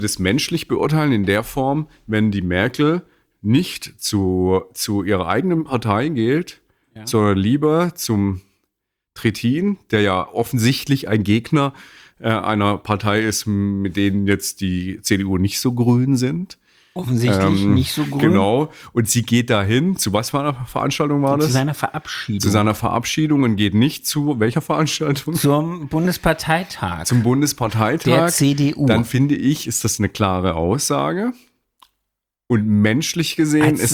das menschlich beurteilen in der Form, wenn die Merkel nicht zu ihrer eigenen Partei geht, sondern lieber zum Trittin, der ja offensichtlich ein Gegner einer Partei ist, mit denen jetzt die CDU nicht so grün sind. Offensichtlich nicht so grün. Genau. Und sie geht dahin. Zu was für einer Veranstaltung war das? Zu seiner Verabschiedung. Zu seiner Verabschiedung und geht nicht zu welcher Veranstaltung? Zum Bundesparteitag. Zum Bundesparteitag. Der CDU. Dann finde ich, ist das eine klare Aussage. Und menschlich gesehen als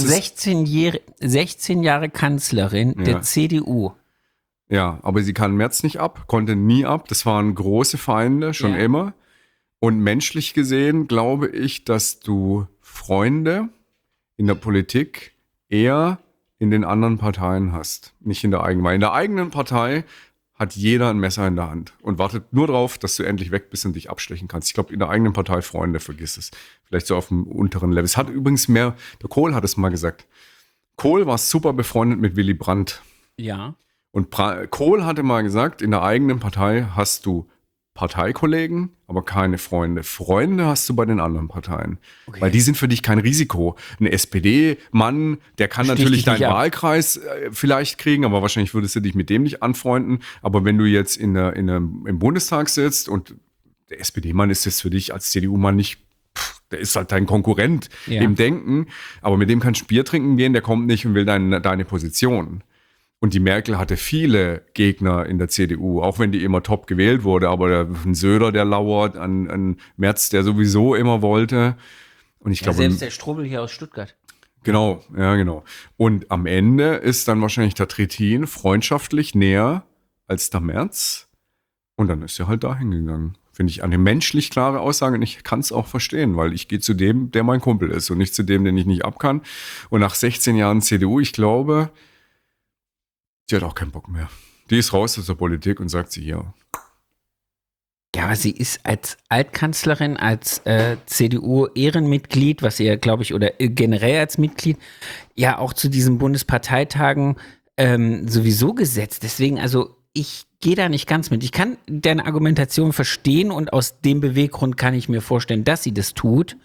16 Jahre Kanzlerin der CDU. Ja, aber sie kann Merz nicht ab, konnte nie ab. Das waren große Feinde, schon immer. Und menschlich gesehen glaube ich, dass du Freunde in der Politik eher in den anderen Parteien hast, nicht in der eigenen. Weil in der eigenen Partei hat jeder ein Messer in der Hand und wartet nur drauf, dass du endlich weg bist und dich abstechen kannst. Ich glaube, in der eigenen Partei Freunde, vergiss es. Vielleicht so auf dem unteren Level. Es hat übrigens der Kohl hat es mal gesagt. Kohl war super befreundet mit Willy Brandt. Ja. Und Kohl hatte mal gesagt, in der eigenen Partei hast du Parteikollegen, aber keine Freunde. Freunde hast du bei den anderen Parteien. Okay. Weil die sind für dich kein Risiko. Ein SPD-Mann, der kann natürlich deinen Wahlkreis vielleicht kriegen, aber wahrscheinlich würdest du dich mit dem nicht anfreunden. Aber wenn du jetzt im Bundestag sitzt und der SPD-Mann ist jetzt für dich als CDU-Mann nicht, der ist halt dein Konkurrent im Denken, aber mit dem kannst du Bier trinken gehen, der kommt nicht und will deine Position. Und die Merkel hatte viele Gegner in der CDU, auch wenn die immer top gewählt wurde. Aber ein Söder, der lauert, ein Merz, der sowieso immer wollte. Und ich glaube, selbst der Strobel hier aus Stuttgart. Genau, ja, genau. Und am Ende ist dann wahrscheinlich der Trittin freundschaftlich näher als der Merz. Und dann ist er halt dahin gegangen. Finde ich eine menschlich klare Aussage und ich kann es auch verstehen, weil ich gehe zu dem, der mein Kumpel ist und nicht zu dem, den ich nicht ab kann. Und nach 16 Jahren CDU, ich glaube, die hat auch keinen Bock mehr. Die ist raus aus der Politik und sagt sie hier. Ja, aber sie ist als Altkanzlerin, als CDU-Ehrenmitglied, was ihr, glaube ich, oder generell als Mitglied, ja auch zu diesen Bundesparteitagen sowieso gesetzt. Deswegen, also ich gehe da nicht ganz mit. Ich kann deine Argumentation verstehen und aus dem Beweggrund kann ich mir vorstellen, dass sie das tut.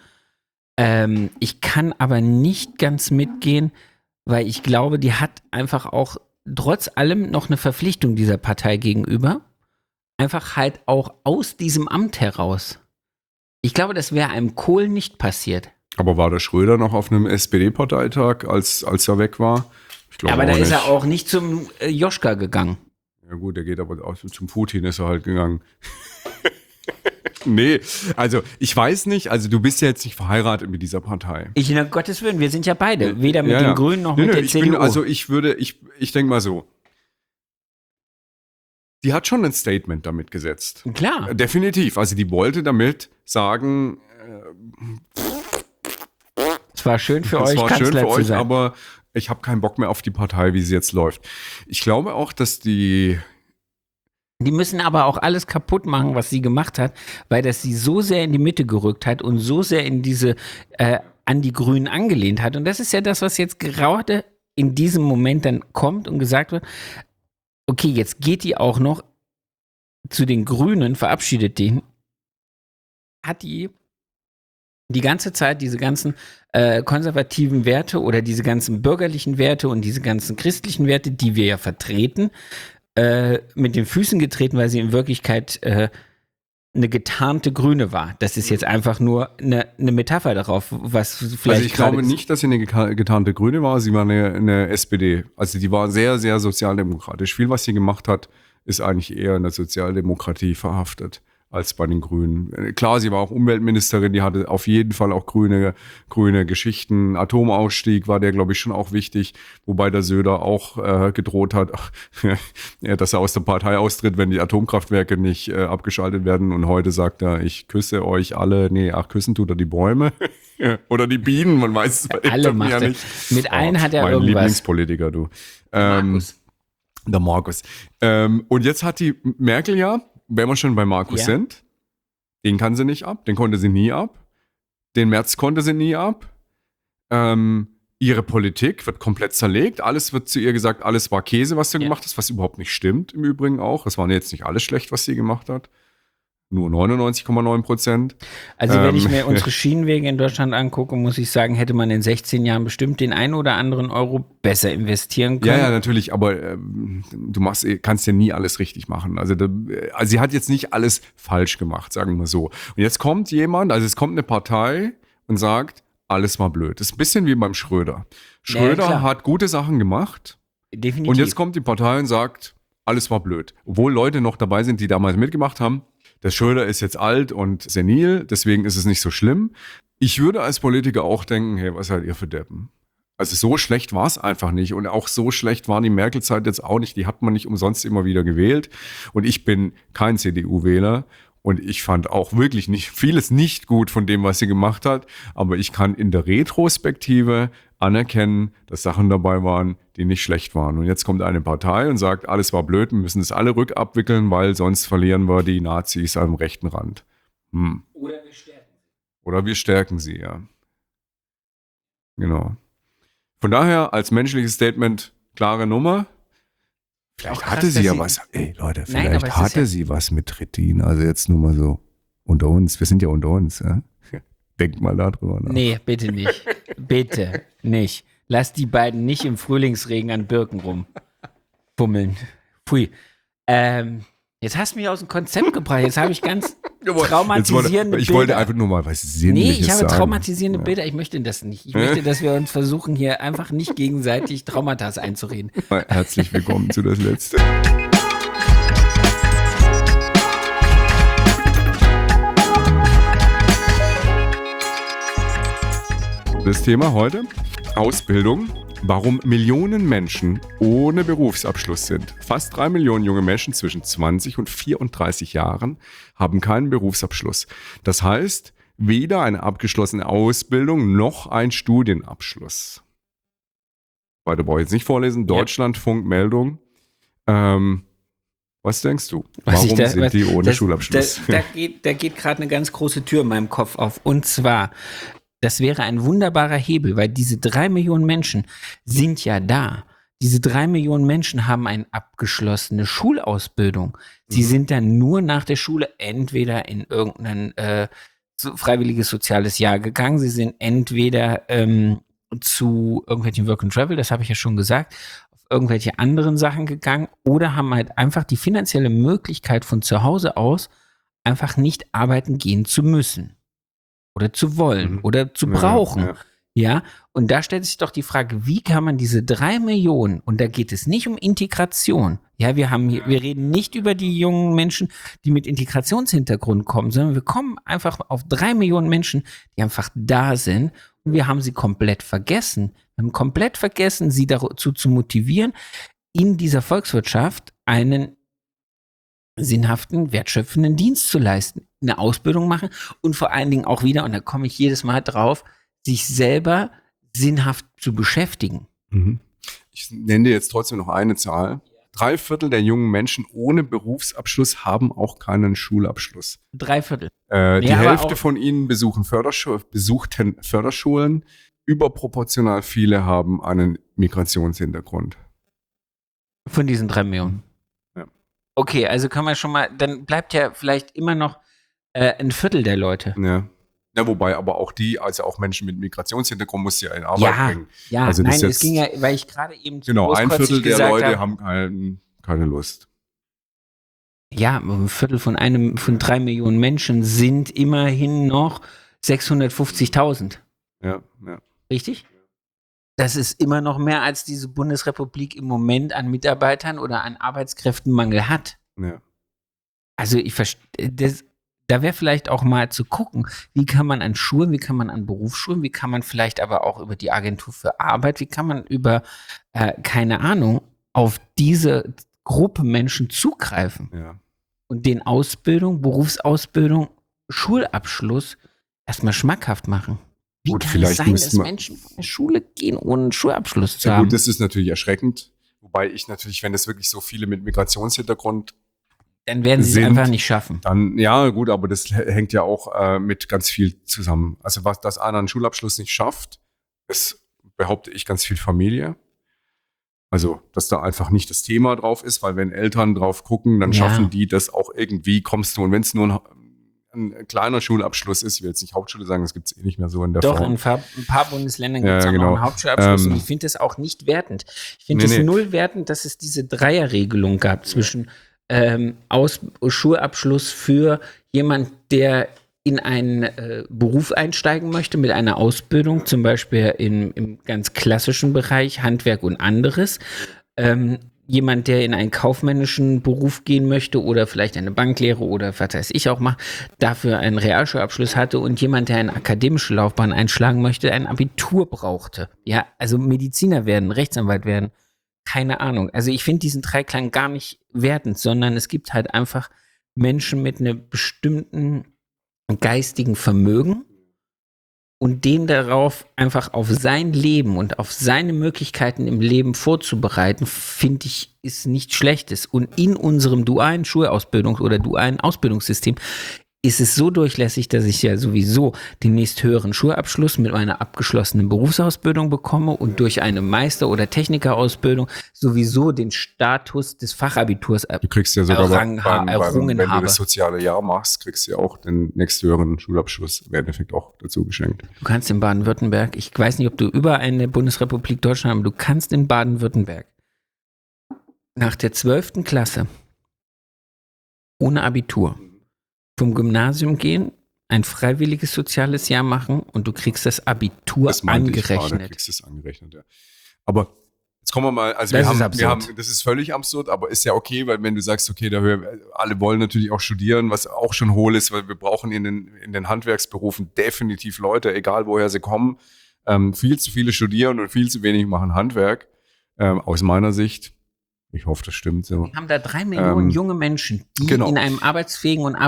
Ich kann aber nicht ganz mitgehen, weil ich glaube, die hat einfach auch trotz allem noch eine Verpflichtung dieser Partei gegenüber. Einfach halt auch aus diesem Amt heraus. Ich glaube, das wäre einem Kohl nicht passiert. Aber war der Schröder noch auf einem SPD-Parteitag, als er weg war? Ich glaube aber da nicht. Ist er auch nicht zum Joschka gegangen. Ja gut, der geht aber auch zum Putin ist er halt gegangen. Nee, also ich weiß nicht, also du bist ja jetzt nicht verheiratet mit dieser Partei. In Gottes Willen, wir sind ja beide, weder mit den Grünen noch mit der CDU. Ich denke mal so, die hat schon ein Statement damit gesetzt. Klar. Definitiv, also die wollte damit sagen, es war schön für euch, Kanzler zu sein. Aber ich habe keinen Bock mehr auf die Partei, wie sie jetzt läuft. Ich glaube auch, dass die müssen aber auch alles kaputt machen, was sie gemacht hat, weil das sie so sehr in die Mitte gerückt hat und so sehr in diese an die Grünen angelehnt hat. Und das ist ja das, was jetzt gerade in diesem Moment dann kommt und gesagt wird, okay, jetzt geht die auch noch zu den Grünen, verabschiedet den, hat die ganze Zeit diese ganzen konservativen Werte oder diese ganzen bürgerlichen Werte und diese ganzen christlichen Werte, die wir ja vertreten, mit den Füßen getreten, weil sie in Wirklichkeit eine getarnte Grüne war. Das ist jetzt einfach nur eine Metapher darauf, was vielleicht. Also ich glaube nicht, dass sie eine getarnte Grüne war, sie war eine SPD. Also die war sehr, sehr sozialdemokratisch. Viel, was sie gemacht hat, ist eigentlich eher in der Sozialdemokratie verhaftet als bei den Grünen. Klar, sie war auch Umweltministerin, die hatte auf jeden Fall auch grüne Geschichten. Atomausstieg war der, glaube ich, schon auch wichtig, wobei der Söder auch gedroht hat, dass er aus der Partei austritt, wenn die Atomkraftwerke nicht abgeschaltet werden. Und heute sagt er, ich küsse euch alle. Nee, küssen tut er die Bäume oder die Bienen, man weiß es alle macht ja nicht. Mit allen hat er mein irgendwas. Lieblingspolitiker, du. Markus. Der Markus. Und jetzt hat die Merkel ja, wenn wir schon bei Markus sind, den kann sie nicht ab, den konnte sie nie ab, den Merz konnte sie nie ab, ihre Politik wird komplett zerlegt, alles wird zu ihr gesagt, alles war Käse, was du gemacht hast, was überhaupt nicht stimmt im Übrigen auch, es war jetzt nicht alles schlecht, was sie gemacht hat, nur 99,9%. Also wenn ich mir unsere Schienenwege in Deutschland angucke, muss ich sagen, hätte man in 16 Jahren bestimmt den einen oder anderen Euro besser investieren können. Ja, natürlich, aber kannst ja nie alles richtig machen. Also sie hat jetzt nicht alles falsch gemacht, sagen wir so. Und jetzt kommt es kommt eine Partei und sagt, alles war blöd. Das ist ein bisschen wie beim Schröder. Schröder hat gute Sachen gemacht. Definitiv. Und jetzt kommt die Partei und sagt, alles war blöd. Obwohl Leute noch dabei sind, die damals mitgemacht haben. Der Schröder ist jetzt alt und senil, deswegen ist es nicht so schlimm. Ich würde als Politiker auch denken, hey, was seid ihr für Deppen? Also so schlecht war es einfach nicht. Und auch so schlecht war die Merkel-Zeit jetzt auch nicht. Die hat man nicht umsonst immer wieder gewählt. Und ich bin kein CDU-Wähler. Und ich fand auch wirklich vieles nicht gut von dem, was sie gemacht hat. Aber ich kann in der Retrospektive anerkennen, dass Sachen dabei waren, die nicht schlecht waren. Und jetzt kommt eine Partei und sagt, alles war blöd, wir müssen das alle rückabwickeln, weil sonst verlieren wir die Nazis am rechten Rand. Oder wir stärken sie, ja. Genau. Von daher als menschliches Statement klare Nummer. Vielleicht krass, hatte sie ja was. Ey Leute, Nein, vielleicht hatte sie was mit Trittin. Also jetzt nur mal so unter uns. Wir sind ja unter uns. Ja? Denkt mal darüber nach. Nee, bitte nicht. Bitte nicht. Lass die beiden nicht im Frühlingsregen an Birken rumbummeln. Pfui. Jetzt hast du mich aus dem Konzept gebracht. Jetzt habe ich ganz traumatisierende Bilder. Ich wollte einfach nur mal was Sinnliches sagen. Nee, ich habe traumatisierende Bilder. Ich möchte das nicht. Ich möchte, dass wir uns versuchen, hier einfach nicht gegenseitig Traumata einzureden. Herzlich willkommen zu das Letzte. Das Thema heute, Ausbildung. Warum Millionen Menschen ohne Berufsabschluss sind. Fast 3 Millionen junge Menschen zwischen 20 und 34 Jahren haben keinen Berufsabschluss. Das heißt, weder eine abgeschlossene Ausbildung noch ein Studienabschluss. Weiter brauche ich jetzt nicht vorlesen. Deutschlandfunk Meldung. Was denkst du? Warum sind die ohne Schulabschluss? Da geht gerade eine ganz große Tür in meinem Kopf auf. Und zwar, das wäre ein wunderbarer Hebel, weil diese 3 Millionen Menschen sind ja da. Diese 3 Millionen Menschen haben eine abgeschlossene Schulausbildung. Sie sind dann nur nach der Schule entweder in irgendein freiwilliges soziales Jahr gegangen. Sie sind entweder zu irgendwelchen Work and Travel, das habe ich ja schon gesagt, auf irgendwelche anderen Sachen gegangen oder haben halt einfach die finanzielle Möglichkeit von zu Hause aus einfach nicht arbeiten gehen zu müssen. Oder zu wollen oder zu brauchen. Ja, und da stellt sich doch die Frage, wie kann man diese 3 Millionen, und da geht es nicht um Integration. Ja, wir reden nicht über die jungen Menschen, die mit Integrationshintergrund kommen, sondern wir kommen einfach auf 3 Millionen Menschen, die einfach da sind und wir haben sie komplett vergessen. Wir haben komplett vergessen, sie dazu zu motivieren, in dieser Volkswirtschaft einen sinnhaften, wertschöpfenden Dienst zu leisten, eine Ausbildung machen und vor allen Dingen auch wieder, und da komme ich jedes Mal drauf, sich selber sinnhaft zu beschäftigen. Ich nenne dir jetzt trotzdem noch eine Zahl. 3/4 der jungen Menschen ohne Berufsabschluss haben auch keinen Schulabschluss. 3/4. Die Hälfte von ihnen besuchten Förderschulen. Überproportional viele haben einen Migrationshintergrund. Von diesen 3 Millionen. Okay, also kann man schon mal, dann bleibt ja vielleicht immer noch ein Viertel der Leute. Ja, wobei aber auch auch Menschen mit Migrationshintergrund muss ja in Arbeit bringen. Ja, also nein, es ging ja, weil ich gerade eben genau, 1/4 der Leute haben keine Lust. Ja, 1/4 von 3 Millionen Menschen sind immerhin noch 650.000. Ja. Richtig? Das ist immer noch mehr, als diese Bundesrepublik im Moment an Mitarbeitern oder an Arbeitskräftenmangel hat. Ja. Also ich verstehe, da wäre vielleicht auch mal zu gucken, wie kann man an Schulen, wie kann man an Berufsschulen, wie kann man vielleicht aber auch über die Agentur für Arbeit, wie kann man über, keine Ahnung, auf diese Gruppe Menschen zugreifen und den Berufsausbildung, Schulabschluss erstmal schmackhaft machen. Wie gut, kann vielleicht es sein, dass Menschen von der Schule gehen, ohne einen Schulabschluss zu haben? Gut, das ist natürlich erschreckend. Wobei ich natürlich, wenn es wirklich so viele mit Migrationshintergrund dann werden sie es einfach nicht schaffen. Dann, ja, gut, aber das hängt ja auch mit ganz viel zusammen. Also, dass einer einen Schulabschluss nicht schafft, ist, behaupte ich, ganz viel Familie. Also, dass da einfach nicht das Thema drauf ist, weil wenn Eltern drauf gucken, dann schaffen die das auch irgendwie, kommst du, und wenn es nur ein kleiner Schulabschluss ist, ich will jetzt nicht Hauptschule sagen, das gibt es eh nicht mehr so in der Doch, Form. in ein paar Bundesländern gibt es auch genau. noch einen Hauptschulabschluss und ich finde das auch nicht wertend. Ich finde es null wertend, dass es diese Dreierregelung gab zwischen Schulabschluss für jemand, der in einen Beruf einsteigen möchte mit einer Ausbildung, zum Beispiel im ganz klassischen Bereich Handwerk und anderes. Jemand, der in einen kaufmännischen Beruf gehen möchte oder vielleicht eine Banklehre oder was weiß ich auch mal, dafür einen Realschulabschluss hatte und jemand, der eine akademische Laufbahn einschlagen möchte, ein Abitur brauchte. Ja, also Mediziner werden, Rechtsanwalt werden, keine Ahnung. Also ich finde diesen Dreiklang gar nicht wertend, sondern es gibt halt einfach Menschen mit einem bestimmten geistigen Vermögen und den darauf einfach auf sein Leben und auf seine Möglichkeiten im Leben vorzubereiten, finde ich, ist nichts Schlechtes. Und in unserem dualen Schulausbildungs- oder dualen Ausbildungssystem ist es so durchlässig, dass ich ja sowieso demnächst höheren Schulabschluss mit meiner abgeschlossenen Berufsausbildung bekomme und durch eine Meister- oder Technikerausbildung sowieso den Status des Fachabiturs Du kriegst ja sogar errungen wenn habe. du das soziale Jahr machst, kriegst du ja auch den nächsthöheren Schulabschluss im Endeffekt auch dazu geschenkt. Du kannst in Baden-Württemberg, ich weiß nicht, ob du über eine Bundesrepublik Deutschland, aber du kannst in Baden-Württemberg nach der 12. Klasse ohne Abitur vom Gymnasium gehen, ein freiwilliges soziales Jahr machen und du kriegst das Abitur angerechnet. Du kriegst es angerechnet, ja. Aber jetzt kommen wir mal, also Das das ist völlig absurd, aber ist ja okay, weil wenn du sagst, okay, alle wollen natürlich auch studieren, was auch schon hohl ist, weil wir brauchen in den Handwerksberufen definitiv Leute, egal woher sie kommen, viel zu viele studieren und viel zu wenig machen Handwerk, aus meiner Sicht. Ich hoffe, das stimmt so. Wir haben da 3 Millionen junge Menschen, die in einem arbeitsfähigen und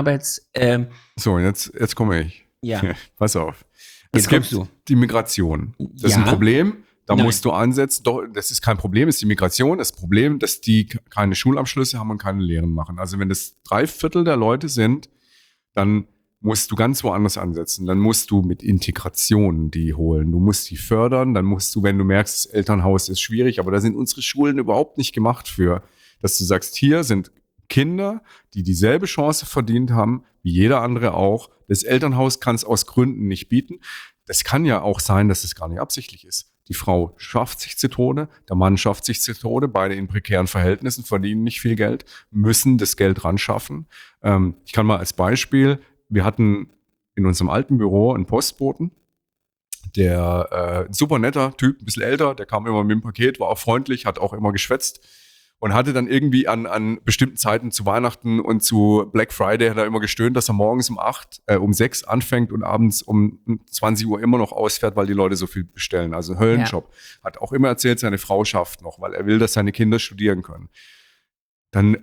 So, jetzt komme ich. Ja. Pass auf. Jetzt Es gibt kommst du. die Migration. Das ist Ja. ein Problem. Da Nein. musst du ansetzen. Doch, das ist kein Problem, das ist die Migration. Das Problem, dass die keine Schulabschlüsse haben und keine Lehren machen. Also wenn das 3/4 der Leute sind, dann musst du ganz woanders ansetzen. Dann musst du mit Integration die holen. Du musst die fördern. Dann musst du, wenn du merkst, das Elternhaus ist schwierig, aber da sind unsere Schulen überhaupt nicht gemacht für, dass du sagst, hier sind Kinder, die dieselbe Chance verdient haben, wie jeder andere auch. Das Elternhaus kann es aus Gründen nicht bieten. Das kann ja auch sein, dass es gar nicht absichtlich ist. Die Frau schafft sich zu Tode, der Mann schafft sich zu Tode, beide in prekären Verhältnissen, verdienen nicht viel Geld, müssen das Geld ran schaffen. Ich kann mal als Beispiel, wir hatten in unserem alten Büro einen Postboten, der ein super netter Typ, ein bisschen älter, der kam immer mit dem Paket, war auch freundlich, hat auch immer geschwätzt und hatte dann irgendwie an bestimmten Zeiten zu Weihnachten und zu Black Friday hat er immer gestöhnt, dass er morgens um 6 anfängt und abends um 20 Uhr immer noch ausfährt, weil die Leute so viel bestellen. Also Höllenjob. Ja. Hat auch immer erzählt, seine Frau schafft noch, weil er will, dass seine Kinder studieren können. Dann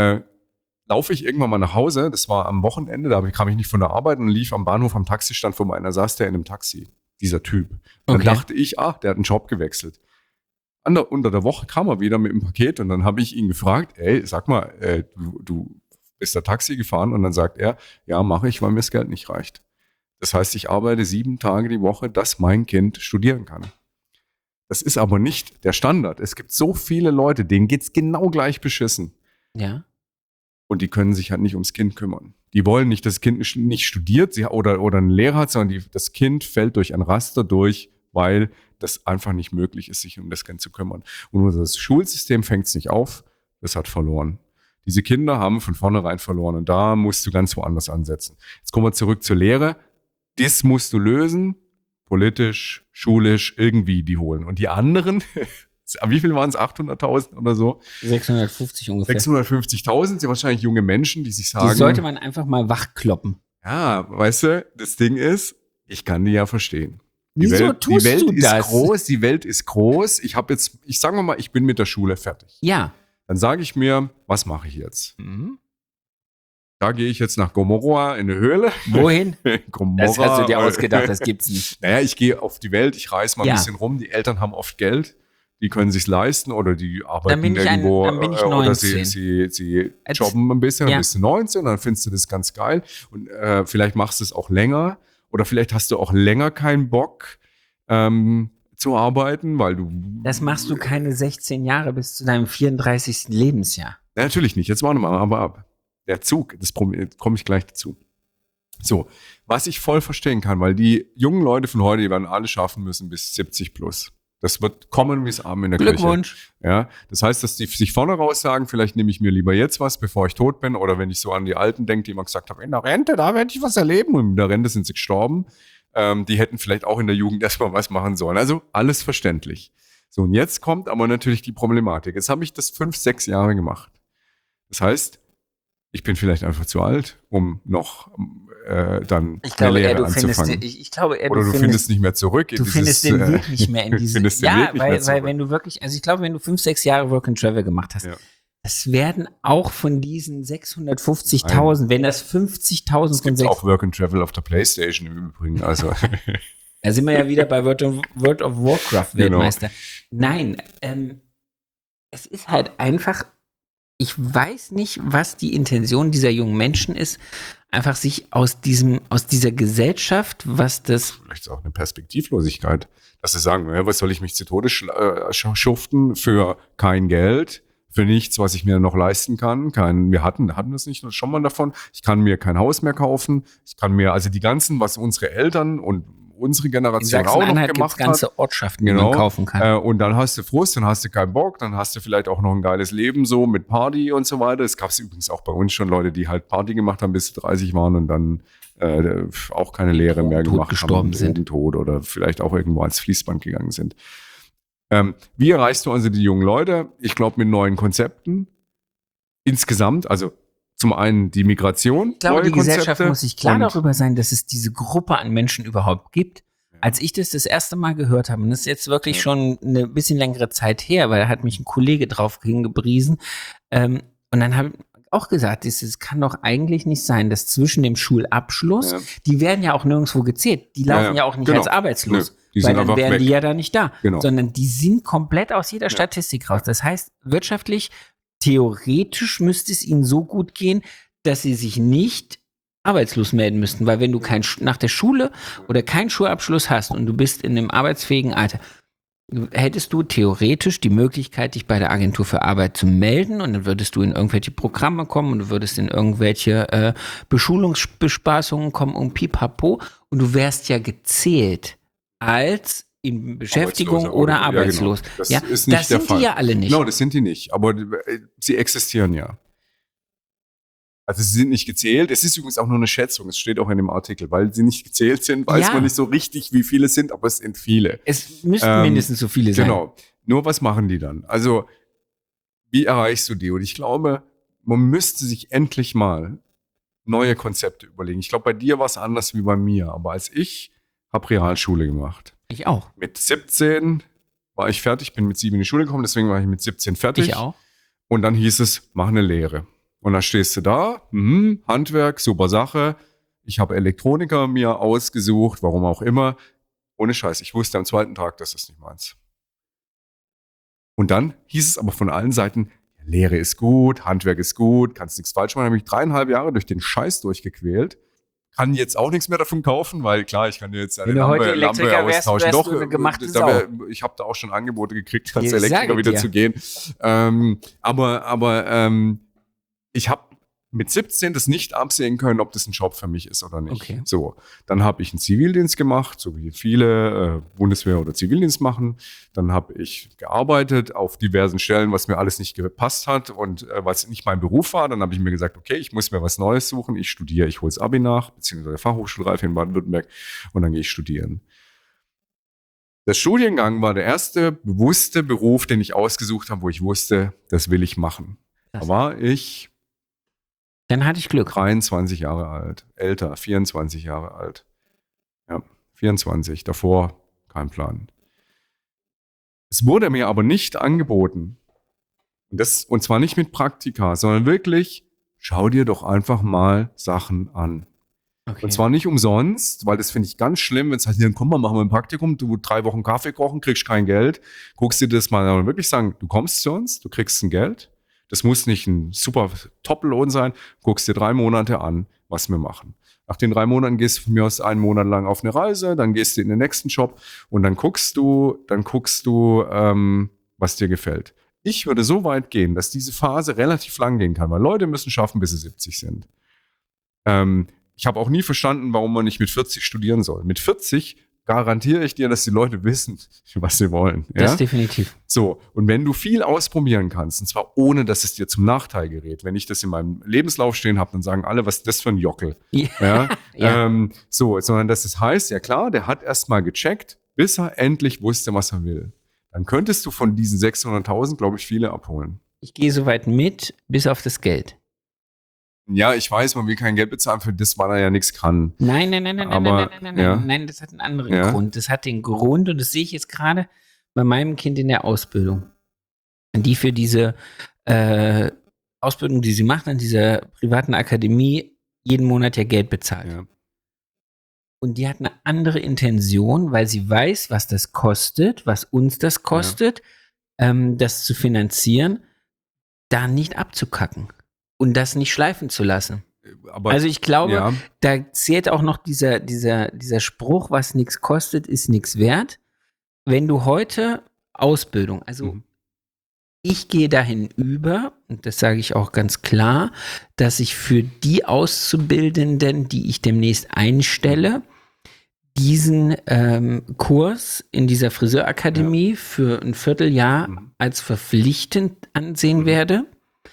laufe ich irgendwann mal nach Hause, das war am Wochenende, kam ich nicht von der Arbeit und lief am Bahnhof am Taxistand vorbei und da saß der in einem Taxi, dieser Typ. Und dann dachte ich, der hat einen Job gewechselt. Unter der Woche kam er wieder mit dem Paket und dann habe ich ihn gefragt, ey, sag mal, du bist da Taxi gefahren? Und dann sagt er, ja, mache ich, weil mir das Geld nicht reicht. Das heißt, ich arbeite 7 Tage die Woche, dass mein Kind studieren kann. Das ist aber nicht der Standard. Es gibt so viele Leute, denen geht's genau gleich beschissen. Ja. Und die können sich halt nicht ums Kind kümmern. Die wollen nicht, dass das Kind nicht studiert oder einen Lehrer hat, sondern das Kind fällt durch ein Raster durch, weil das einfach nicht möglich ist, sich um das Kind zu kümmern. Und unser Schulsystem fängt es nicht auf, das hat verloren. Diese Kinder haben von vornherein verloren und da musst du ganz woanders ansetzen. Jetzt kommen wir zurück zur Lehre. Das musst du lösen, politisch, schulisch, irgendwie die holen. Und die anderen, wie viel waren es? 800.000 oder so? 650 ungefähr. 650.000 sind wahrscheinlich junge Menschen, die sich sagen... Die sollte man einfach mal wachkloppen. Ja, weißt du, das Ding ist, ich kann die ja verstehen. Wieso tust du das? Die Welt ist groß. Ich sage mal, ich bin mit der Schule fertig. Ja. Dann sage ich mir, was mache ich jetzt? Da gehe ich jetzt nach Gomorrha in eine Höhle. Wohin? Gomorrha. Das hast du dir ausgedacht, das gibt's nicht. Naja, ich gehe auf die Welt, ich reise mal ein bisschen rum. Die Eltern haben oft Geld, die können sich's leisten oder die arbeiten irgendwo. Dann bin ich 19. Oder sie jobben ein bisschen, dann bist du 19, dann findest du das ganz geil. Und vielleicht machst du es auch länger. Oder vielleicht hast du auch länger keinen Bock zu arbeiten, weil du... Das machst du keine 16 Jahre bis zu deinem 34. Lebensjahr. Ja, natürlich nicht. Jetzt warten wir mal ab. Der Zug, das komme ich gleich dazu. So, was ich voll verstehen kann, weil die jungen Leute von heute, die werden alle schaffen müssen bis 70 plus. Das wird kommen wie es Abend in der Glückwunsch. Küche. Ja, das heißt, dass die sich vorne raus sagen, vielleicht nehme ich mir lieber jetzt was, bevor ich tot bin. Oder wenn ich so an die Alten denke, die immer gesagt haben, in der Rente, da werde ich was erleben. Und in der Rente sind sie gestorben. Die hätten vielleicht auch in der Jugend erstmal was machen sollen. Also alles verständlich. So, und jetzt kommt aber natürlich die Problematik. Jetzt habe ich das 5, 6 Jahre gemacht. Das heißt, ich bin vielleicht einfach zu alt, um noch dann Ich glaube eine Lehre eher, anzufangen. ich glaube eher, Oder du findest nicht mehr zurück. Du findest den Weg nicht mehr in diese. findest den Ja, Weg nicht mehr weil zurück. wenn du wirklich, also ich glaube, wenn du 5, 6 Jahre Work and Travel gemacht hast, Ja. das werden auch von diesen 650.000, wenn das 50.000 Es von gibt 6, auch Work and Travel auf der Playstation im Übrigen. Also da sind wir ja wieder bei World of Warcraft Weltmeister. Genau. Nein, es ist halt einfach, ich weiß nicht, was die Intention dieser jungen Menschen ist, einfach sich aus dieser Gesellschaft, was das. vielleicht ist auch eine Perspektivlosigkeit, dass sie sagen, ja, was soll ich mich zu Tode schuften für kein Geld, für nichts, was ich mir noch leisten kann. Wir hatten das nicht schon mal davon. Ich kann mir kein Haus mehr kaufen. Ich kann mir, also die ganzen, was unsere Eltern und unsere In Generation auch noch Sachsen-Anhalt gibt es gemacht hat. ganze Ortschaften, die man kaufen kann. Und dann hast du Frust, dann hast du keinen Bock, dann hast du vielleicht auch noch ein geiles Leben so mit Party und so weiter. Es gab übrigens auch bei uns schon Leute, die halt Party gemacht haben, bis sie 30 waren und dann auch keine Lehre mehr Tot gemacht gestorben haben, sind. tot oder vielleicht auch irgendwo ans Fließband gegangen sind. Wie erreichst du also die jungen Leute? Ich glaube mit neuen Konzepten. Insgesamt, also zum einen die Migration. Ich glaube, neue die Gesellschaft Konzepte muss sich klar und- darüber sein, dass es diese Gruppe an Menschen überhaupt gibt. Als ich das erste Mal gehört habe, und das ist jetzt wirklich schon eine bisschen längere Zeit her, weil da hat mich ein Kollege drauf hingepriesen, und dann habe ich auch gesagt, es kann doch eigentlich nicht sein, dass zwischen dem Schulabschluss, Ja. die werden ja auch nirgendwo gezählt, die laufen Ja, ja auch nicht genau. als arbeitslos, Nö, die weil sind dann einfach wären weg. die ja da nicht da, Genau. sondern die sind komplett aus jeder Statistik raus. Das heißt, wirtschaftlich, theoretisch müsste es ihnen so gut gehen, dass sie sich nicht arbeitslos melden müssten, weil wenn du nach der Schule oder keinen Schulabschluss hast und du bist in einem arbeitsfähigen Alter, hättest du theoretisch die Möglichkeit, dich bei der Agentur für Arbeit zu melden und dann würdest du in irgendwelche Programme kommen und du würdest in irgendwelche Beschulungsbespaßungen kommen und pipapo und du wärst ja gezählt als in Beschäftigung Arbeitsloser oder ja, genau. arbeitslos. Das Ja, ist nicht das der sind Fall. die ja alle nicht. Genau, das sind die nicht. Aber sie existieren ja. Also sie sind nicht gezählt. Es ist übrigens auch nur eine Schätzung. Es steht auch in dem Artikel. Weil sie nicht gezählt sind, weiß Ja. man nicht so richtig, wie viele es sind, aber es sind viele. Es müssten mindestens so viele sein. Genau. Nur was machen die dann? Also, wie erreichst du die? Und ich glaube, man müsste sich endlich mal neue Konzepte überlegen. Ich glaube, bei dir war es anders wie bei mir. Aber als ich habe Realschule gemacht. Ich auch. Mit 17 war ich fertig, bin mit 7 in die Schule gekommen, deswegen war ich mit 17 fertig. Ich auch. Und dann hieß es, mach eine Lehre. Und dann stehst du da, Handwerk, super Sache. Ich habe Elektroniker mir ausgesucht, warum auch immer. Ohne Scheiß, ich wusste am zweiten Tag, das ist nicht meins. Und dann hieß es aber von allen Seiten, Lehre ist gut, Handwerk ist gut, kannst nichts falsch machen. Da habe ich 3,5 Jahre durch den Scheiß durchgequält. Kann jetzt auch nichts mehr davon kaufen, weil klar, ich kann dir jetzt eine Wenn du heute Lampe Elektriker wärst, austauschen. wärst du eine gemachte ich habe da auch schon Angebote gekriegt, als Ich Elektriker sage wieder dir. zu gehen. Ich habe mit 17 das nicht absehen können, ob das ein Job für mich ist oder nicht. Okay. So, dann habe ich einen Zivildienst gemacht, so wie viele Bundeswehr oder Zivildienst machen. Dann habe ich gearbeitet auf diversen Stellen, was mir alles nicht gepasst hat und was nicht mein Beruf war. Dann habe ich mir gesagt, okay, ich muss mir was Neues suchen. Ich studiere, ich hole das Abi nach, beziehungsweise Fachhochschulreife in Baden-Württemberg und dann gehe ich studieren. Der Studiengang war der erste bewusste Beruf, den ich ausgesucht habe, wo ich wusste, das will ich machen. Krass. Da war ich Dann hatte ich Glück. 23 Jahre alt, älter, 24 Jahre alt. Ja, 24, davor kein Plan. Es wurde mir aber nicht angeboten. Und zwar nicht mit Praktika, sondern wirklich, schau dir doch einfach mal Sachen an. Okay. Und zwar nicht umsonst, weil das finde ich ganz schlimm, wenn es heißt, komm mal, machen wir ein Praktikum, du 3 Wochen Kaffee kochen, kriegst kein Geld. Guckst dir das mal an und wirklich sagen, du kommst zu uns, du kriegst ein Geld. Das muss nicht ein super Top-Lohn sein. Guckst dir 3 Monate an, was wir machen. Nach den 3 Monaten gehst du von mir aus 1 Monat lang auf eine Reise, dann gehst du in den nächsten Job und dann guckst du, was dir gefällt. Ich würde so weit gehen, dass diese Phase relativ lang gehen kann, weil Leute müssen schaffen, bis sie 70 sind. Ich habe auch nie verstanden, warum man nicht mit 40 studieren soll. Mit 40 garantiere ich dir, dass die Leute wissen, was sie wollen. Das Ja? definitiv. So, und wenn du viel ausprobieren kannst, und zwar ohne, dass es dir zum Nachteil gerät, wenn ich das in meinem Lebenslauf stehen habe, dann sagen alle, was ist das für ein Jockel? Ja? Ja. Sondern dass es heißt, ja klar, der hat erst mal gecheckt, bis er endlich wusste, was er will. Dann könntest du von diesen 600.000, glaube ich, viele abholen. Ich gehe soweit mit, bis auf das Geld. Ja, ich weiß, man will kein Geld bezahlen für das, weil er ja nichts kann. Nein, Aber, ja. nein, das hat einen anderen Grund. Das hat den Grund, und das sehe ich jetzt gerade bei meinem Kind in der Ausbildung, die für diese Ausbildung, die sie macht an dieser privaten Akademie, jeden Monat ja Geld bezahlt. Ja. Und die hat eine andere Intention, weil sie weiß, was das kostet, was uns das kostet, das zu finanzieren, da nicht abzukacken und das nicht schleifen zu lassen. Aber, Also ich glaube, ja. da zählt auch noch dieser Spruch, was nichts kostet, ist nichts wert. Wenn du heute Ausbildung, also ich gehe dahin über, und das sage ich auch ganz klar, dass ich für die Auszubildenden, die ich demnächst einstelle, diesen Kurs in dieser Friseurakademie für ein Vierteljahr als verpflichtend ansehen werde.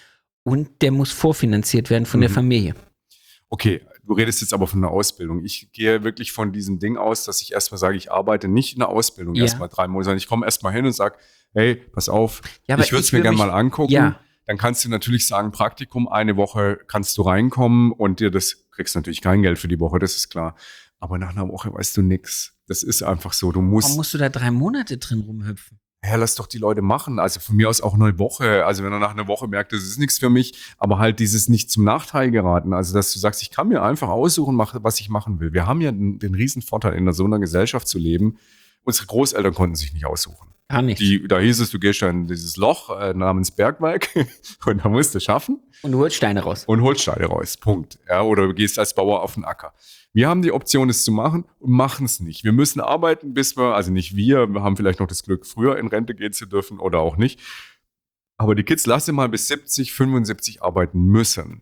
Und der muss vorfinanziert werden von der Familie. Okay, du redest jetzt aber von einer Ausbildung. Ich gehe wirklich von diesem Ding aus, dass ich erstmal sage, ich arbeite nicht in der Ausbildung erstmal 3 Monate, sondern ich komme erstmal hin und sage, hey, pass auf, ich würde es mir gerne mal angucken. Ja. Dann kannst du natürlich sagen, Praktikum, 1 Woche kannst du reinkommen und kriegst natürlich kein Geld für die Woche, das ist klar. Aber nach einer Woche weißt du nichts. Das ist einfach so. Warum musst du da 3 Monate drin rumhüpfen? Ja, lass doch die Leute machen. Also von mir aus auch 1 Woche. Also wenn er nach einer Woche merkt, das ist nichts für mich, aber halt dieses nicht zum Nachteil geraten. Also dass du sagst, ich kann mir einfach aussuchen, was ich machen will. Wir haben ja den riesen Vorteil, in so einer Gesellschaft zu leben. Unsere Großeltern konnten sich nicht aussuchen. Gar nicht. Da hieß es, du gehst dann in dieses Loch namens Bergwerk und da musst du schaffen. Und du holst Steine raus. Und holst Steine raus, Punkt. Ja, oder du gehst als Bauer auf den Acker. Wir haben die Option, es zu machen und machen es nicht. Wir müssen arbeiten, also nicht wir haben vielleicht noch das Glück, früher in Rente gehen zu dürfen oder auch nicht. Aber die Kids lassen mal bis 70, 75 arbeiten müssen.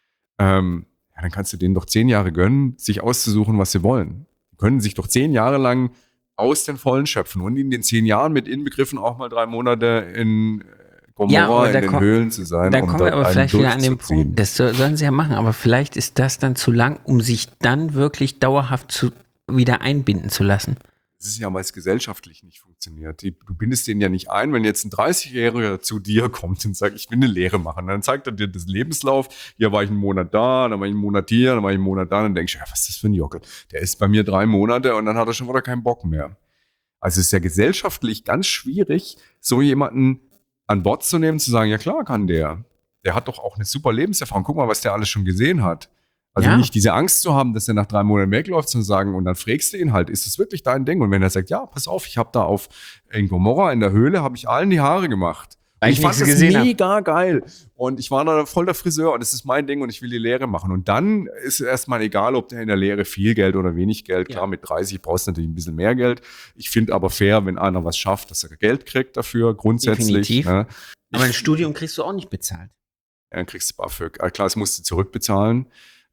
Dann kannst du denen doch 10 Jahre gönnen, sich auszusuchen, was sie wollen. Die können sich doch 10 Jahre lang aus den Vollen schöpfen und in den 10 Jahren mit inbegriffen auch mal 3 Monate in Gomorra in den Höhlen zu sein. Da kommen wir aber vielleicht wieder an den Punkt, das sollen sie ja machen, aber vielleicht ist das dann zu lang, um sich dann wirklich dauerhaft wieder einbinden zu lassen. Das ist ja, weil es gesellschaftlich nicht funktioniert. Du bindest den ja nicht ein, wenn jetzt ein 30-Jähriger zu dir kommt und sagt, ich will eine Lehre machen. Dann zeigt er dir das Lebenslauf. Hier war ich einen Monat da, dann war ich einen Monat hier, dann war ich einen Monat da. Dann denkst du, ja, was ist das für ein Jockel? Der ist bei mir 3 Monate und dann hat er schon wieder keinen Bock mehr. Also es ist ja gesellschaftlich ganz schwierig, so jemanden an Bord zu nehmen, zu sagen, ja klar kann der. Der hat doch auch eine super Lebenserfahrung. Guck mal, was der alles schon gesehen hat. Also nicht diese Angst zu haben, dass er nach 3 Monaten wegläuft, zu sagen, und dann fragst du ihn halt, ist das wirklich dein Ding? Und wenn er sagt, ja, pass auf, ich habe da in Gomorra in der Höhle, habe ich allen die Haare gemacht. Und ich fand das mega geil. Und ich war da voll der Friseur und das ist mein Ding und ich will die Lehre machen. Und dann ist es erstmal egal, ob der in der Lehre viel Geld oder wenig Geld. Klar, mit 30 brauchst du natürlich ein bisschen mehr Geld. Ich finde aber fair, wenn einer was schafft, dass er Geld kriegt dafür, grundsätzlich. Definitiv. Ne? Aber ein Studium kriegst du auch nicht bezahlt. Ja, dann kriegst du BAföG. Klar, das musst du zurückbezahlen.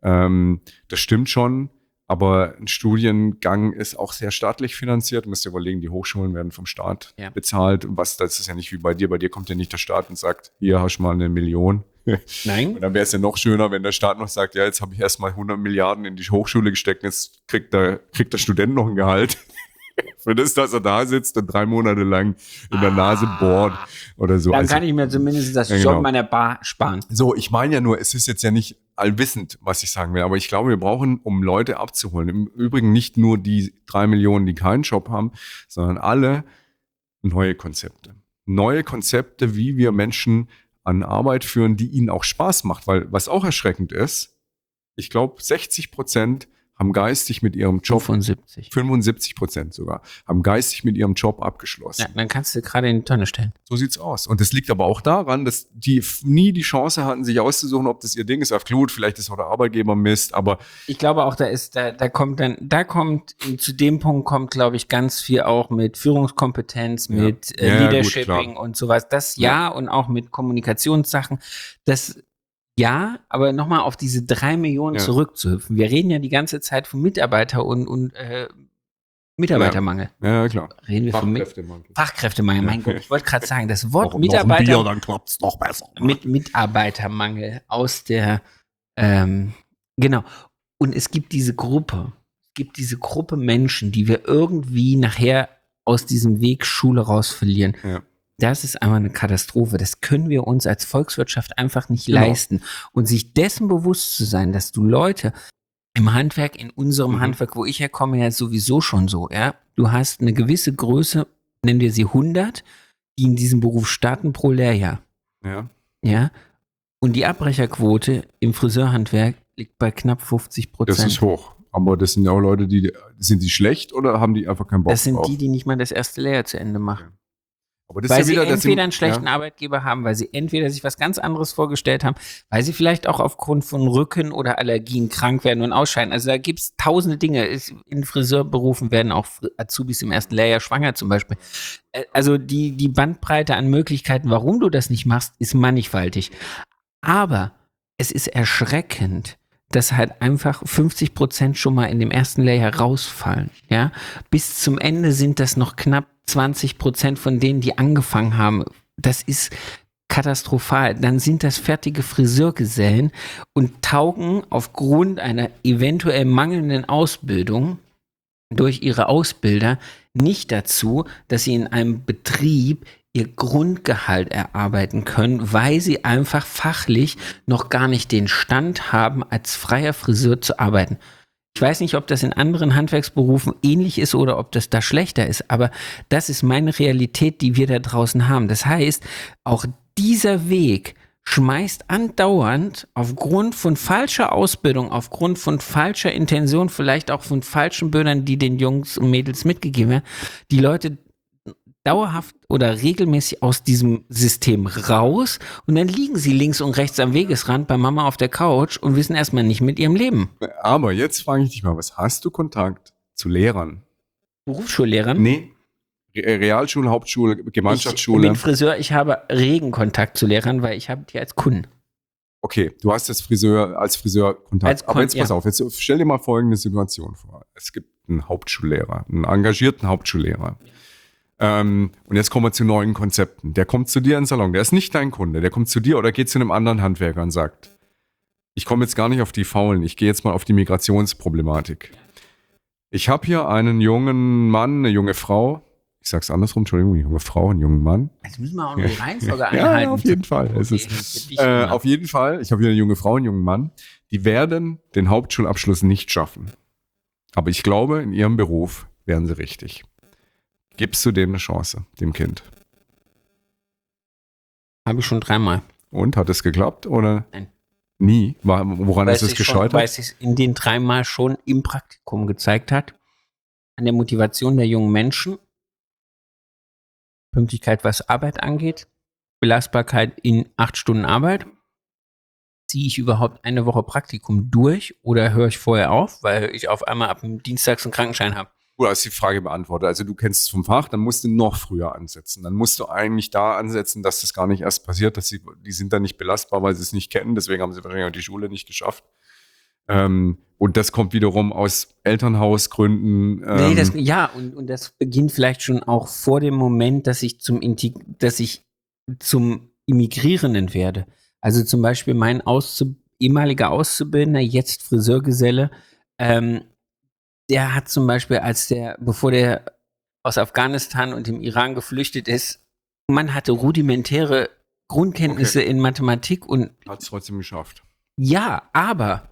Das stimmt schon. Aber ein Studiengang ist auch sehr staatlich finanziert. Du musst dir überlegen, die Hochschulen werden vom Staat bezahlt. Und das ist ja nicht wie bei dir. Bei dir kommt ja nicht der Staat und sagt, hier hast du mal 1 Million. Nein. Und dann wäre es ja noch schöner, wenn der Staat noch sagt, ja, jetzt habe ich erstmal 100 Milliarden in die Hochschule gesteckt, jetzt kriegt der Student noch ein Gehalt. Für das, dass er da sitzt und 3 Monate lang in der Nase bohrt oder so. Dann kann ich mir zumindest das Job meiner Bar sparen. So, ich meine ja nur, es ist jetzt ja nicht allwissend, was ich sagen will, aber ich glaube, wir brauchen, um Leute abzuholen, im Übrigen nicht nur die 3 Millionen, die keinen Job haben, sondern alle neue Konzepte. Neue Konzepte, wie wir Menschen an Arbeit führen, die ihnen auch Spaß macht, weil was auch erschreckend ist, ich glaube, 60% haben geistig mit ihrem Job, 75% sogar, haben geistig mit ihrem Job abgeschlossen. Ja, dann kannst du gerade in die Tonne stellen. So sieht's aus. Und das liegt aber auch daran, dass die nie die Chance hatten, sich auszusuchen, ob das ihr Ding ist. Auf Glut, vielleicht ist auch der Arbeitgeber Mist, aber ich glaube auch, zu dem Punkt kommt, glaube ich, ganz viel auch mit Führungskompetenz, mit Leadershiping und sowas. Das und auch mit Kommunikationssachen. Ja, aber nochmal auf diese 3 Millionen Ja. zurückzuhüpfen. Wir reden ja die ganze Zeit von Mitarbeiter und Mitarbeitermangel. Ja, klar. Reden wir von Fachkräftemangel. Fachkräftemangel. Mein Gott, ich wollte gerade sagen, das Wort dann klappt's noch besser. mit Mitarbeitermangel aus der, genau. Und es gibt diese Gruppe Menschen, die wir irgendwie nachher aus diesem Weg Schule raus verlieren. Ja. Das ist einfach eine Katastrophe. Das können wir uns als Volkswirtschaft einfach nicht Genau. leisten. Und sich dessen bewusst zu sein, dass du Leute im Handwerk, in unserem Handwerk, wo ich herkomme, ja sowieso schon so, ja. Du hast eine gewisse Größe, nennen wir sie 100, die in diesem Beruf starten pro Lehrjahr. Ja. Ja. Und die Abbrecherquote im Friseurhandwerk liegt bei knapp 50%. Das ist hoch. Aber das sind ja auch Leute, sind die schlecht oder haben die einfach keinen Bock Das sind drauf? die nicht mal das erste Lehrjahr zu Ende machen. Aber das Weil ist sie ja wieder, entweder einen schlechten Arbeitgeber haben, weil sie entweder sich was ganz anderes vorgestellt haben, weil sie vielleicht auch aufgrund von Rücken oder Allergien krank werden und ausscheiden. Also da gibt es tausende Dinge. In Friseurberufen werden auch Azubis im ersten Lehrjahr schwanger zum Beispiel. Also die Bandbreite an Möglichkeiten, warum du das nicht machst, ist mannigfaltig. Aber es ist erschreckend, dass halt einfach 50% schon mal in dem ersten Lehrjahr rausfallen. Ja? Bis zum Ende sind das noch knapp 20% von denen, die angefangen haben. Das ist katastrophal. Dann sind das fertige Friseurgesellen und taugen aufgrund einer eventuell mangelnden Ausbildung durch ihre Ausbilder nicht dazu, dass sie in einem Betrieb ihr Grundgehalt erarbeiten können, weil sie einfach fachlich noch gar nicht den Stand haben, als freier Friseur zu arbeiten. Ich weiß nicht, ob das in anderen Handwerksberufen ähnlich ist oder ob das da schlechter ist, aber das ist meine Realität, die wir da draußen haben. Das heißt, auch dieser Weg schmeißt andauernd aufgrund von falscher Ausbildung, aufgrund von falscher Intention, vielleicht auch von falschen Bildern, die den Jungs und Mädels mitgegeben werden, die Leute dauerhaft oder regelmäßig aus diesem System raus und dann liegen sie links und rechts am Wegesrand bei Mama auf der Couch und wissen erstmal nicht mit ihrem Leben. Aber jetzt frage ich dich mal, was hast du Kontakt zu Lehrern? Berufsschullehrern? Nee. Realschule, Hauptschule, Gemeinschaftsschule. Ich bin Friseur, ich habe regen Kontakt zu Lehrern, weil ich habe die als Kunden. Okay, du hast als Friseur Kontakt. Aber jetzt pass auf, jetzt stell dir mal folgende Situation vor. Es gibt einen Hauptschullehrer, einen engagierten Hauptschullehrer. Und jetzt kommen wir zu neuen Konzepten. Der kommt zu dir in den Salon, der ist nicht dein Kunde, der kommt zu dir oder geht zu einem anderen Handwerker und sagt, ich komme jetzt gar nicht auf die Faulen, ich gehe jetzt mal auf die Migrationsproblematik. Ich habe hier einen jungen Mann, eine junge Frau, ich sag's andersrum, Entschuldigung, eine junge Frau, einen jungen Mann. Jetzt müssen wir auch noch die Reihenfolge einhalten. Ja, auf jeden Fall. Auf jeden Fall, ich habe hier eine junge Frau, einen jungen Mann, die werden den Hauptschulabschluss nicht schaffen. Aber ich glaube, in ihrem Beruf wären sie richtig. Gibst du dem eine Chance, dem Kind? Habe ich schon 3-mal. Und, hat es geklappt oder? Nein. Nie? Woran ist es gescheitert? Weil es sich in den 3-mal schon im Praktikum gezeigt hat. An der Motivation der jungen Menschen. Pünktlichkeit, was Arbeit angeht. Belastbarkeit in 8 Stunden Arbeit. Ziehe ich überhaupt eine Woche Praktikum durch oder höre ich vorher auf, weil ich auf einmal ab dem Dienstags einen Krankenschein habe? Du hast die Frage beantwortet. Also du kennst es vom Fach, dann musst du noch früher ansetzen. Dann musst du eigentlich da ansetzen, dass das gar nicht erst passiert, die sind dann nicht belastbar, weil sie es nicht kennen. Deswegen haben sie wahrscheinlich auch die Schule nicht geschafft. Und das kommt wiederum aus Elternhausgründen. Und das beginnt vielleicht schon auch vor dem Moment, dass ich zum Immigrierenden werde. Also zum Beispiel mein ehemaliger Auszubildender, jetzt Friseurgeselle, der hat zum Beispiel, bevor der aus Afghanistan und dem Iran geflüchtet ist, man hatte rudimentäre Grundkenntnisse in Mathematik und hat es trotzdem geschafft. Ja, aber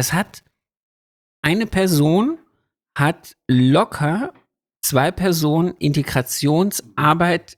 eine Person hat locker 2 Personen Integrationsarbeit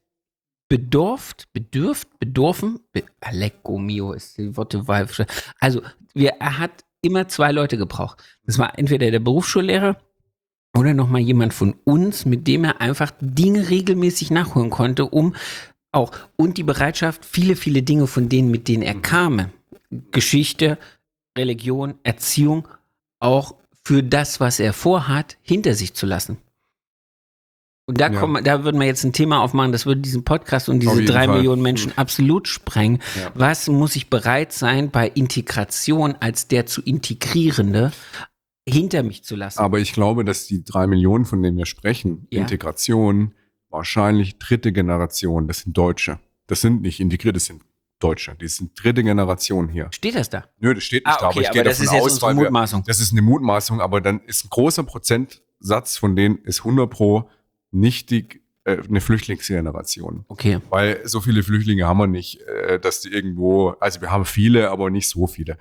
bedurfen. Lecco mio ist die Worte. Also, er hat immer 2 Leute gebraucht. Das war entweder der Berufsschullehrer oder nochmal jemand von uns, mit dem er einfach Dinge regelmäßig nachholen konnte, und die Bereitschaft, viele, viele Dinge von denen, mit denen er kam, Geschichte, Religion, Erziehung, auch für das, was er vorhat, hinter sich zu lassen. Und da würden wir jetzt ein Thema aufmachen, das würde diesen Podcast und diese 3 Millionen Menschen absolut sprengen. Ja. Was muss ich bereit sein, bei Integration als der zu Integrierende hinter mich zu lassen? Aber ich glaube, dass die 3 Millionen, von denen wir sprechen, Integration, wahrscheinlich 3. Generation, das sind Deutsche. Das sind nicht Integrierte, das sind Deutsche. Die sind 3. Generation hier. Steht das da? Nö, das steht nicht da, okay, aber ich gehe davon aus, weil Mutmaßung. Das ist eine Mutmaßung, aber dann ist ein großer Prozentsatz von denen ist 100% nicht eine Flüchtlingsgeneration. Okay. Weil so viele Flüchtlinge haben wir nicht, dass die irgendwo, also wir haben viele, aber nicht so viele.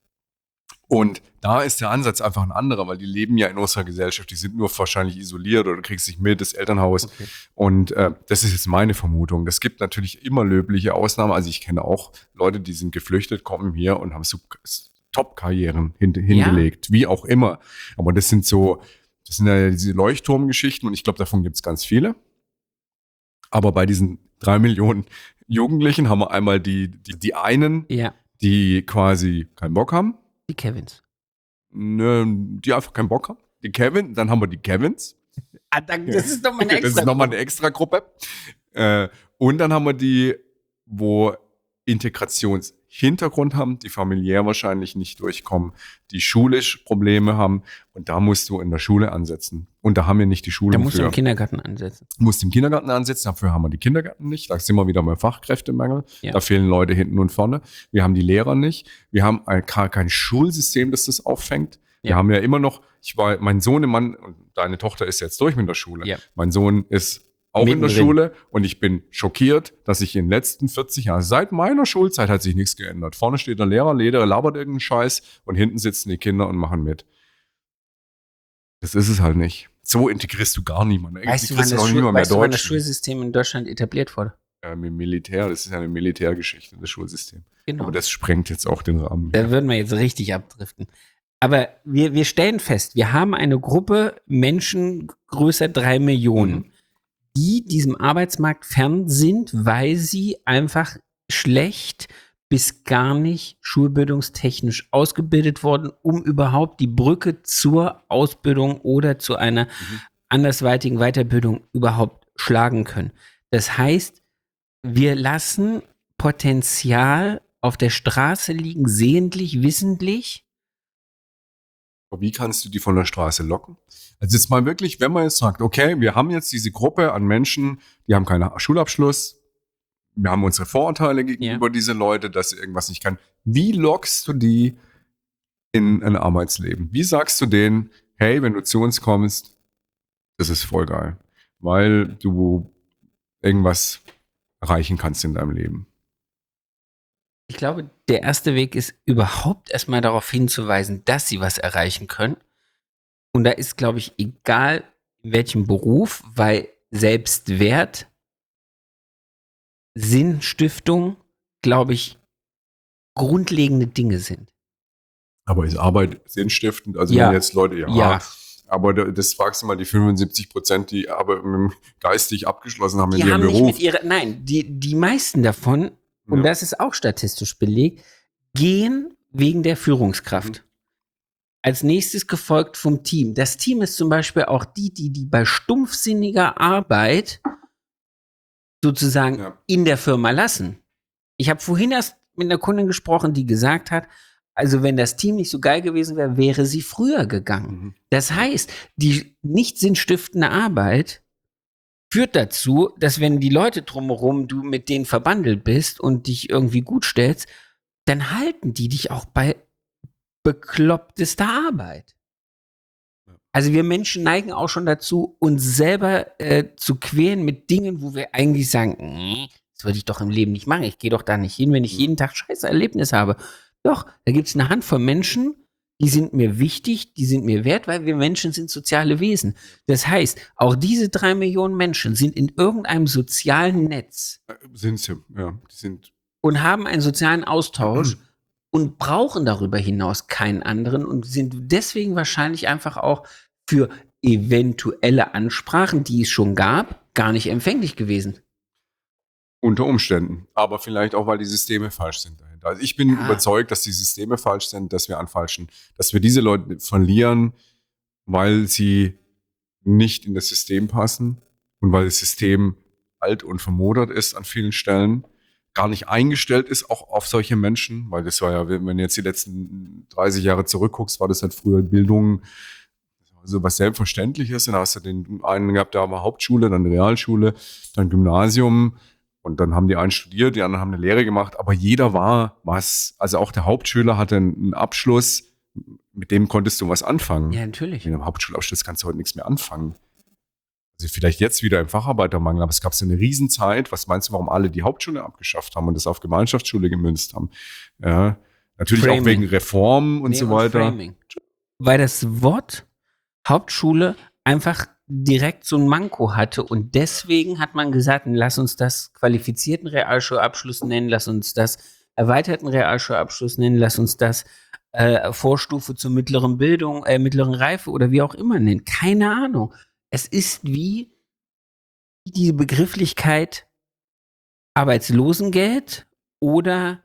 Und da ist der Ansatz einfach ein anderer, weil die leben ja in unserer Gesellschaft, die sind nur wahrscheinlich isoliert oder du kriegst nicht mit, das Elternhaus. Okay. Und das ist jetzt meine Vermutung. Es gibt natürlich immer löbliche Ausnahmen. Also ich kenne auch Leute, die sind geflüchtet, kommen hier und haben so Top-Karrieren hingelegt, wie auch immer. Aber das sind ja diese Leuchtturmgeschichten und ich glaube, davon gibt es ganz viele. Aber bei diesen 3 Millionen Jugendlichen haben wir einmal die einen, die quasi keinen Bock haben. Die Kevins. Die einfach keinen Bock haben. Die Kevin, dann haben wir die Kevins. Das ist nochmal eine extra Das ist nochmal eine Extra-Gruppe. Und dann haben wir die, wo Integrationshintergrund haben, die familiär wahrscheinlich nicht durchkommen, die schulisch Probleme haben. Und da musst du in der Schule ansetzen. Und da haben wir nicht die Schule. Da musst du im Kindergarten ansetzen. Dafür haben wir die Kindergärten nicht. Da sind wir wieder beim Fachkräftemangel. Ja. Da fehlen Leute hinten und vorne. Wir haben die Lehrer nicht. Wir haben kein Schulsystem, das auffängt. Ja. Wir haben ja immer noch, mein Sohnemann, und deine Tochter ist jetzt durch mit der Schule. Ja. Mein Sohn ist auch in der Schule und ich bin schockiert, dass sich in den letzten 40 Jahren, seit meiner Schulzeit hat sich nichts geändert. Vorne steht der Lehrer, labert irgendeinen Scheiß und hinten sitzen die Kinder und machen mit. Das ist es halt nicht. So integrierst du gar niemanden. Weißt du, wann das Schulsystem in Deutschland etabliert wurde? Ja, mit Militär, das ist ja eine Militärgeschichte, das Schulsystem. Genau. Aber das sprengt jetzt auch den Rahmen. Da würden wir jetzt richtig abdriften. Aber wir stellen fest, wir haben eine Gruppe Menschen größer 3 Millionen, die diesem Arbeitsmarkt fern sind, weil sie einfach schlecht bis gar nicht schulbildungstechnisch ausgebildet wurden, um überhaupt die Brücke zur Ausbildung oder zu einer andersweitigen Weiterbildung überhaupt schlagen können. Das heißt, wir lassen Potenzial auf der Straße liegen, sehentlich, wissentlich. Wie kannst du die von der Straße locken? Also jetzt mal wirklich, wenn man jetzt sagt, okay, wir haben jetzt diese Gruppe an Menschen, die haben keinen Schulabschluss, wir haben unsere Vorurteile gegenüber diese Leute, dass sie irgendwas nicht können. Wie lockst du die in ein Arbeitsleben? Wie sagst du denen, hey, wenn du zu uns kommst, das ist voll geil, weil du irgendwas erreichen kannst in deinem Leben? Ich glaube, der erste Weg ist überhaupt erstmal darauf hinzuweisen, dass sie was erreichen können. Und da ist, glaube ich, egal in welchem Beruf, weil Selbstwert, Sinnstiftung, glaube ich, grundlegende Dinge sind. Aber ist Arbeit sinnstiftend? Also wenn jetzt Leute, aber das fragst du mal die 75%, die aber geistig abgeschlossen haben in ihrem Beruf. Die meisten davon, und das ist auch statistisch belegt, gehen wegen der Führungskraft. Als nächstes gefolgt vom Team. Das Team ist zum Beispiel auch die bei stumpfsinniger Arbeit sozusagen in der Firma lassen. Ich habe vorhin erst mit einer Kundin gesprochen, die gesagt hat, also wenn das Team nicht so geil gewesen wäre, wäre sie früher gegangen. Das heißt, die nicht sinnstiftende Arbeit führt dazu, dass wenn die Leute drumherum, du mit denen verbandelt bist und dich irgendwie gut stellst, dann halten die dich auch bei beklopptester Arbeit. Also wir Menschen neigen auch schon dazu, uns selber zu quälen mit Dingen, wo wir eigentlich sagen, das würde ich doch im Leben nicht machen. Ich gehe doch da nicht hin, wenn ich jeden Tag scheiße Erlebnis habe. Doch, da gibt es eine Handvoll Menschen, die sind mir wichtig, die sind mir wert, weil wir Menschen sind soziale Wesen. Das heißt, auch diese 3 Millionen Menschen sind in irgendeinem sozialen Netz. Sind sie, ja. Die sind. Und haben einen sozialen Austausch und brauchen darüber hinaus keinen anderen und sind deswegen wahrscheinlich einfach auch für eventuelle Ansprachen, die es schon gab, gar nicht empfänglich gewesen. Unter Umständen. Aber vielleicht auch, weil die Systeme falsch sind dahinter. Also ich bin überzeugt, dass die Systeme falsch sind, dass wir diese Leute verlieren, weil sie nicht in das System passen, und weil das System alt und vermodert ist an vielen Stellen, gar nicht eingestellt ist auch auf solche Menschen, weil das war ja, wenn du jetzt die letzten 30 Jahre zurückguckst, war das halt früher Bildung so was Selbstverständliches. Und da hast du den einen gehabt, da war Hauptschule, dann Realschule, dann Gymnasium und dann haben die einen studiert, die anderen haben eine Lehre gemacht, aber jeder war was, also auch der Hauptschüler hatte einen Abschluss, mit dem konntest du was anfangen. Ja, natürlich. Mit einem Hauptschulabschluss kannst du heute nichts mehr anfangen. Also vielleicht jetzt wieder im Facharbeitermangel, aber es gab so eine Riesenzeit. Was meinst du, warum alle die Hauptschule abgeschafft haben und das auf Gemeinschaftsschule gemünzt haben? Ja, natürlich Framing. auch wegen Reformen und so weiter. Framing. Weil das Wort Hauptschule einfach direkt so ein Manko hatte und deswegen hat man gesagt, lass uns das qualifizierten Realschulabschluss nennen, lass uns das erweiterten Realschulabschluss nennen, lass uns das Vorstufe zur mittleren Bildung, mittleren Reife oder wie auch immer nennen. Keine Ahnung. Es ist wie die Begrifflichkeit Arbeitslosengeld oder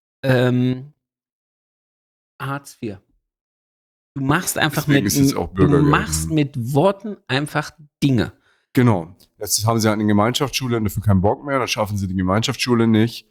Hartz IV. Du machst einfach Deswegen ist es auch Bürgergeld. mit Worten einfach Dinge. Genau. Jetzt haben sie halt eine Gemeinschaftsschule und dafür keinen Bock mehr, dann schaffen sie die Gemeinschaftsschule nicht.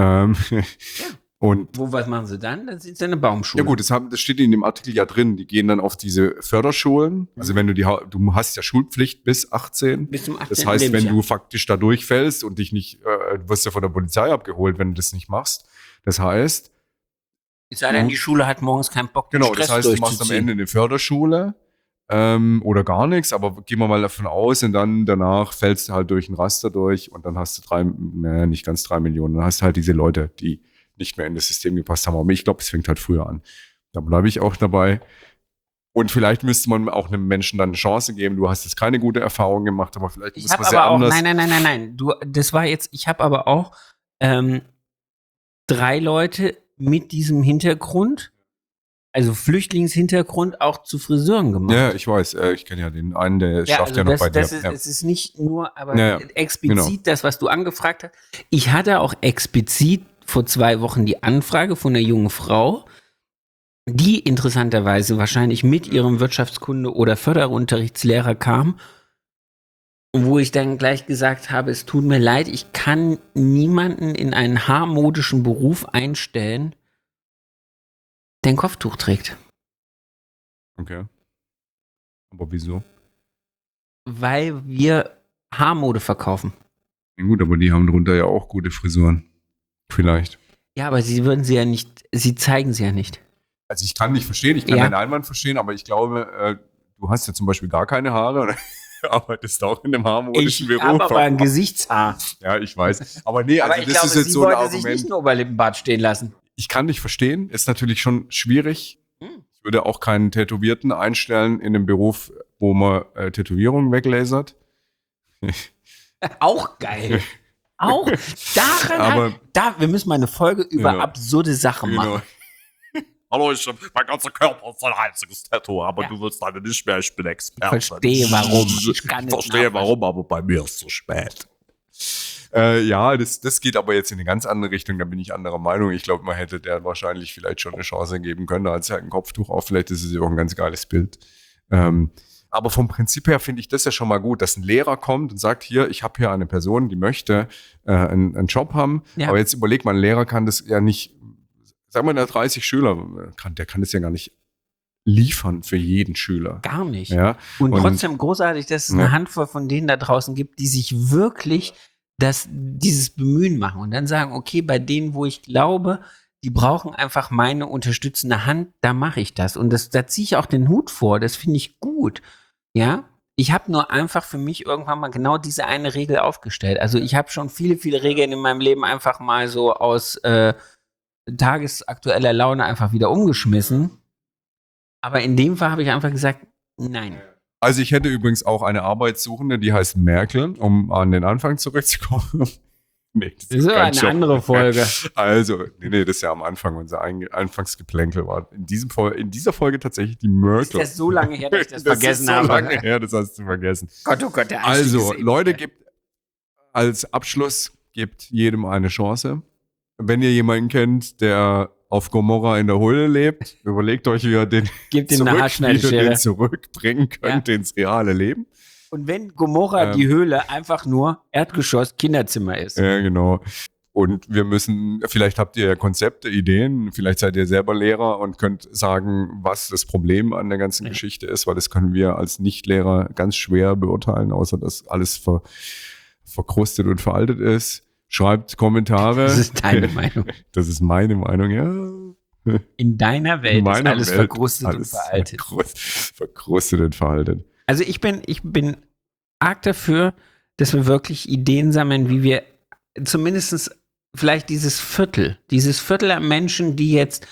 Und Was machen sie dann? Dann sind sie eine Baumschule. ja gut, das steht in dem Artikel ja drin. Die gehen dann auf diese Förderschulen. Also wenn du hast ja Schulpflicht bis 18. Bis zum 18. Das heißt, wenn Lebensjahr. du faktisch da durchfällst und dich nicht, du wirst ja von der Polizei abgeholt, wenn du das nicht machst. Das heißt, Es sei denn, die Schule hat morgens keinen Bock, den genau, Stress das heißt, du machst am durchzuziehen. Ende eine Förderschule oder gar nichts, aber gehen wir mal davon aus und dann danach fällst du halt durch ein Raster durch und dann hast du nicht ganz 3 Millionen. Dann hast du halt diese Leute, die nicht mehr in das System gepasst haben. Aber ich glaube, es fängt halt früher an. Da bleibe ich auch dabei. Und vielleicht müsste man auch einem Menschen dann eine Chance geben. Du hast jetzt keine gute Erfahrung gemacht, aber vielleicht Ich muss habe man sehr aber auch, anders. nein. Ich habe aber auch 3 Leute mit diesem Hintergrund, also Flüchtlingshintergrund, auch zu Friseuren gemacht. Ja, ich weiß. Ich kenne ja den einen, der schafft ja noch bei dir. Es ist nicht nur, aber Ja, explizit genau. das, was du angefragt hast. Ich hatte auch explizit vor 2 Wochen die Anfrage von einer jungen Frau, die interessanterweise wahrscheinlich mit ihrem Wirtschaftskunde- oder Förderunterrichtslehrer kam, wo ich dann gleich gesagt habe, es tut mir leid, ich kann niemanden in einen haarmodischen Beruf einstellen, der ein Kopftuch trägt. Okay. Aber wieso? Weil wir Haarmode verkaufen. Ja, gut, aber die haben drunter ja auch gute Frisuren. Vielleicht. Ja, aber sie zeigen sie ja nicht. Also ich kann nicht verstehen, ich kann deinen Einwand verstehen, aber ich glaube, du hast ja zum Beispiel gar keine Haare oder arbeitest auch in einem harmonischen Beruf. Ich habe aber ein Gesichtshaar. Ja, ich weiß. Aber nee, Aber also ich das glaube, ist jetzt sie so ein wollte sich nicht Argument. ein Oberlippenbart stehen lassen. Ich kann nicht verstehen, ist natürlich schon schwierig. Ich würde auch keinen Tätowierten einstellen in einem Beruf, wo man Tätowierungen weglasert. Auch geil. Auch daran wir müssen mal eine Folge über Genau. absurde Sachen machen. Hallo, mein ganzer Körper ist ein einziges Tattoo, aber Ja. du willst leider nicht mehr, ich bin Experte. Verstehe, warum. Ich kann Ich nicht verstehe nachvollziehen. warum, aber bei mir ist es zu spät. Ja, das geht aber jetzt in eine ganz andere Richtung, da bin ich anderer Meinung. Ich glaube, man hätte der wahrscheinlich vielleicht schon eine Chance geben können, als halt ein Kopftuch auf. Vielleicht ist es ja auch ein ganz geiles Bild. Aber vom Prinzip her finde ich das ja schon mal gut, dass ein Lehrer kommt und sagt, hier, ich habe hier eine Person, die möchte einen Job haben. Ja. Aber jetzt überleg mal, ein Lehrer kann das ja nicht, sag mal, der hat 30 Schüler, der kann das ja gar nicht liefern für jeden Schüler. Gar nicht. Ja? Und trotzdem großartig, dass es eine Ja. Handvoll von denen da draußen gibt, die sich wirklich dieses Bemühen machen und dann sagen, okay, bei denen, wo ich glaube, die brauchen einfach meine unterstützende Hand, da mache ich das. Und da ziehe ich auch den Hut vor, das finde ich gut. Ja, ich habe nur einfach für mich irgendwann mal genau diese eine Regel aufgestellt. Also ich habe schon viele, viele Regeln in meinem Leben einfach mal so aus tagesaktueller Laune einfach wieder umgeschmissen. Aber in dem Fall habe ich einfach gesagt, nein. Also ich hätte übrigens auch eine Arbeitssuchende, die heißt Merkel, um an den Anfang zurückzukommen. Nee, Das ist aber eine andere Folge. Also, nee, das ist ja am Anfang, unser Anfangsgeplänkel war. In dieser Folge tatsächlich die Merkel. Ist das so lange her, dass ich das Das vergessen ist so habe? lange her, das hast du vergessen. Gott, oh Gott, der Einstieg Also, ist Leute, ewig. als Abschluss, gebt jedem eine Chance. Wenn ihr jemanden kennt, der auf Gomorra in der Höhle lebt, überlegt euch, wie ihr den, Gebt ihm eine wie ihr Haarschneideschere. den zurückbringen könnt ins reale Leben. Und wenn Gomorra die Höhle einfach nur Erdgeschoss Kinderzimmer ist. Ja, genau. Und wir müssen, vielleicht habt ihr Konzepte, Ideen, vielleicht seid ihr selber Lehrer und könnt sagen, was das Problem an der ganzen Geschichte ist, weil das können wir als Nichtlehrer ganz schwer beurteilen, außer dass alles verkrustet und veraltet ist. Schreibt Kommentare. Das ist deine Meinung. Das ist meine Meinung, ja. In deiner Welt In meiner ist alles Welt verkrustet alles und veraltet. Verkrustet und veraltet. Also ich bin arg dafür, dass wir wirklich Ideen sammeln, wie wir zumindest vielleicht dieses Viertel an Menschen, die jetzt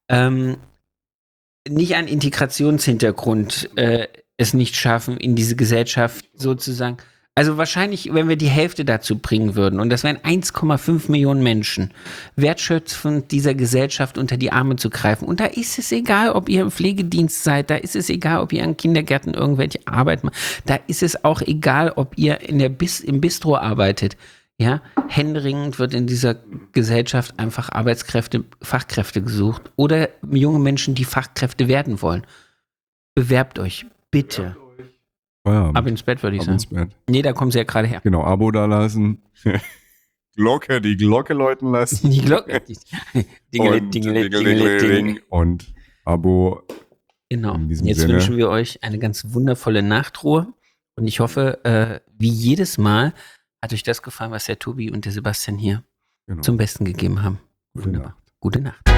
nicht an Integrationshintergrund es nicht schaffen, in diese Gesellschaft sozusagen. Also wahrscheinlich, wenn wir die Hälfte dazu bringen würden, und das wären 1,5 Millionen Menschen, wertschöpfend dieser Gesellschaft unter die Arme zu greifen. Und da ist es egal, ob ihr im Pflegedienst seid, da ist es egal, ob ihr an Kindergärten irgendwelche Arbeit macht, da ist es auch egal, ob ihr im Bistro arbeitet. Ja, händeringend wird in dieser Gesellschaft einfach Fachkräfte gesucht oder junge Menschen, die Fachkräfte werden wollen. Bewerbt euch, bitte. Feierabend. Ab ins Bett, würde ich Ab sagen. ins Bett. Nee, da kommen sie ja gerade her. Genau, Abo da lassen. Die Glocke läuten lassen. Die Glocke. Und Dingelit. Und Abo. Genau. In diesem Jetzt Sinne. wünschen wir euch eine ganz wundervolle Nachtruhe. Und ich hoffe, wie jedes Mal, hat euch das gefallen, was der Tobi und der Sebastian hier Genau. zum Besten gegeben haben. Gute Nacht. Gute Nacht.